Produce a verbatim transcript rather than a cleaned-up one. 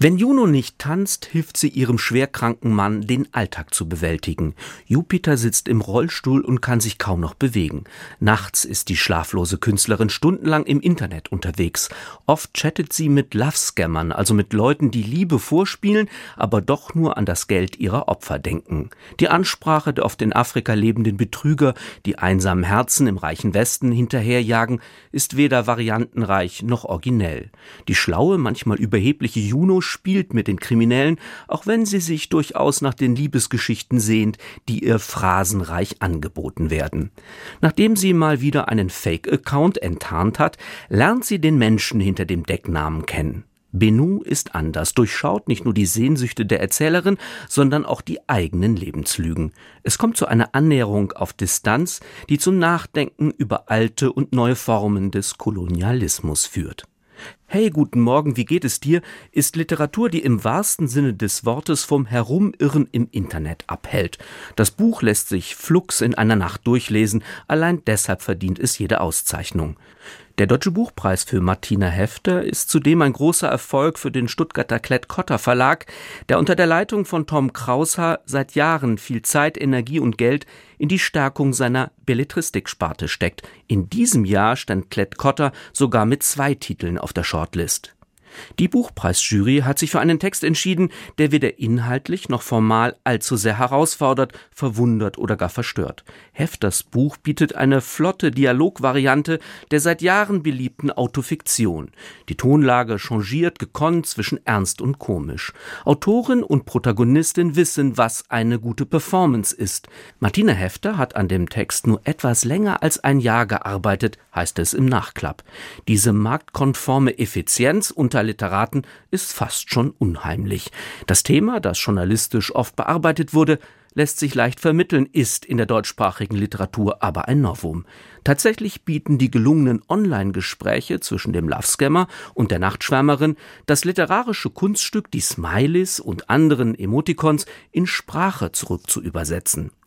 Wenn Juno nicht tanzt, hilft sie ihrem schwerkranken Mann, den Alltag zu bewältigen. Jupiter sitzt im Rollstuhl und kann sich kaum noch bewegen. Nachts ist die schlaflose Künstlerin stundenlang im Internet unterwegs. Oft chattet sie mit Love-Scammern, also mit Leuten, die Liebe vorspielen, aber doch nur an das Geld ihrer Opfer denken. Die Ansprache der oft in Afrika lebenden Betrüger, die einsamen Herzen im reichen Westen hinterherjagen, ist weder variantenreich noch originell. Die schlaue, manchmal überhebliche Juno spielt mit den Kriminellen, auch wenn sie sich durchaus nach den Liebesgeschichten sehnt, die ihr phrasenreich angeboten werden. Nachdem sie mal wieder einen Fake-Account enttarnt hat, lernt sie den Menschen hinter dem Decknamen kennen. Bennu ist anders, durchschaut nicht nur die Sehnsüchte der Erzählerin, sondern auch die eigenen Lebenslügen. Es kommt zu einer Annäherung auf Distanz, die zum Nachdenken über alte und neue Formen des Kolonialismus führt. Hey, guten Morgen, wie geht es dir? Ist Literatur, die im wahrsten Sinne des Wortes vom Herumirren im Internet abhält. Das Buch lässt sich flugs in einer Nacht durchlesen, allein deshalb verdient es jede Auszeichnung. Der Deutsche Buchpreis für Martina Hefter ist zudem ein großer Erfolg für den Stuttgarter Klett-Cotta Verlag, der unter der Leitung von Tom Kraushaar seit Jahren viel Zeit, Energie und Geld in die Stärkung seiner Belletristik-Sparte steckt. In diesem Jahr stand Klett-Cotta sogar mit zwei Titeln auf der Shortlist. Die Buchpreisjury hat sich für einen Text entschieden, der weder inhaltlich noch formal allzu sehr herausfordert, verwundert oder gar verstört. Hefters Buch bietet eine flotte Dialogvariante der seit Jahren beliebten Autofiktion. Die Tonlage changiert gekonnt zwischen ernst und komisch. Autorin und Protagonistin wissen, was eine gute Performance ist. Martina Hefter hat an dem Text nur etwas länger als ein Jahr gearbeitet, heißt es im Nachklapp. Diese marktkonforme Effizienz unter Literaten ist fast schon unheimlich. Das Thema, das journalistisch oft bearbeitet wurde, lässt sich leicht vermitteln, ist in der deutschsprachigen Literatur aber ein Novum. Tatsächlich bieten die gelungenen Online-Gespräche zwischen dem Love-Scammer und der Nachtschwärmerin das literarische Kunststück, die Smileys und anderen Emoticons in Sprache zurück zu übersetzen.